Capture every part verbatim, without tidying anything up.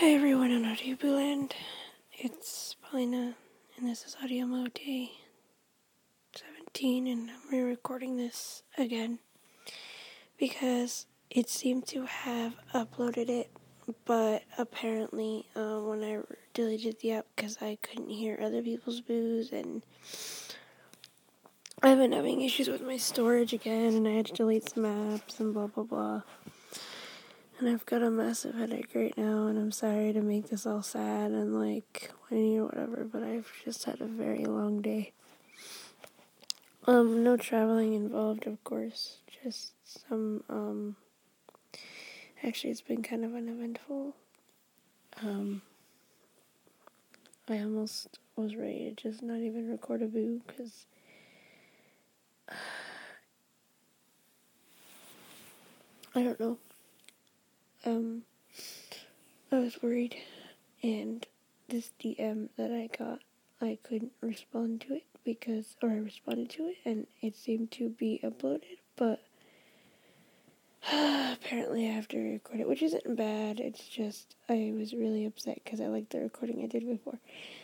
Hi everyone on Audiobuland. It's Paulina, and this is Audio Mode Day seventeen, and I'm re-recording this again because it seemed to have uploaded it, but apparently uh, when I deleted the app because I couldn't hear other people's boos, and I've been having issues with my storage again, and I had to delete some apps and blah blah blah. And I've got a massive headache right now, and I'm sorry to make this all sad and, like, whiny or whatever, but I've just had a very long day. Um, no traveling involved, of course, just some, um, actually it's been kind of uneventful. Um, I almost was ready to just not even record a boo, because I don't know. Um, I was worried, and this D M that I got, I couldn't respond to it because, or I responded to it, and it seemed to be uploaded, but apparently I have to re-record it, which isn't bad. It's just, I was really upset because I liked the recording I did before.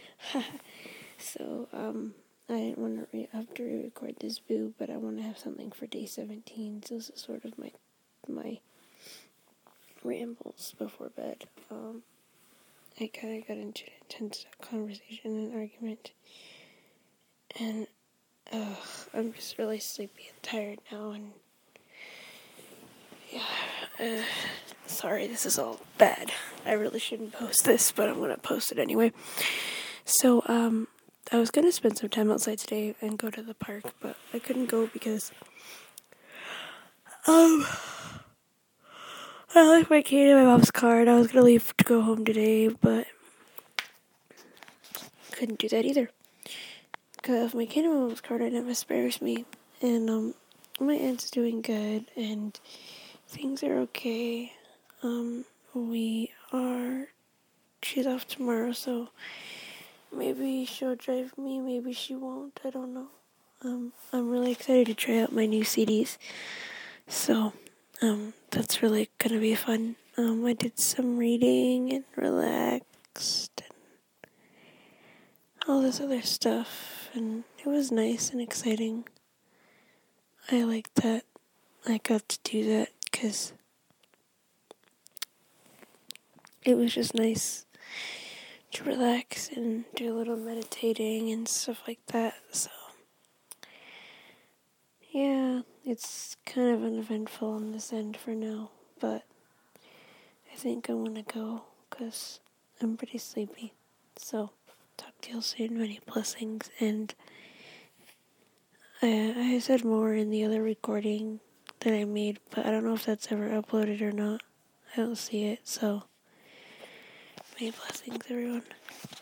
So, um, I didn't want to re- have to re-record this boo, but I want to have something for day seventeen, so this is sort of my, my rambles before bed. Um, I kind of got into an intense conversation and argument, and ugh, I'm just really sleepy and tired now, and yeah, uh, sorry, this is all bad. I really shouldn't post this, but I'm gonna post it anyway. So, um, I was gonna spend some time outside today and go to the park, but I couldn't go because, um, I left my key in my mom's car, and I was gonna leave to go home today, but couldn't do that either. Because my kid in my mom's car didn't have a spare with me, and, um, my aunt's doing good, and things are okay. Um, we are, she's off tomorrow, so maybe she'll drive me, maybe she won't, I don't know. Um, I'm really excited to try out my new C Ds, so, um, that's really gonna be fun. Um, I did some reading and relaxed and all this other stuff, and it was nice and exciting. I liked that I got to do that, because it was just nice to relax and do a little meditating and stuff like that, so yeah, it's kind of uneventful on this end for now, but I think I want to go, because I'm pretty sleepy, so talk to you soon, many blessings, and I, I said more in the other recording that I made, but I don't know if that's ever uploaded or not. I don't see it, so many blessings, everyone.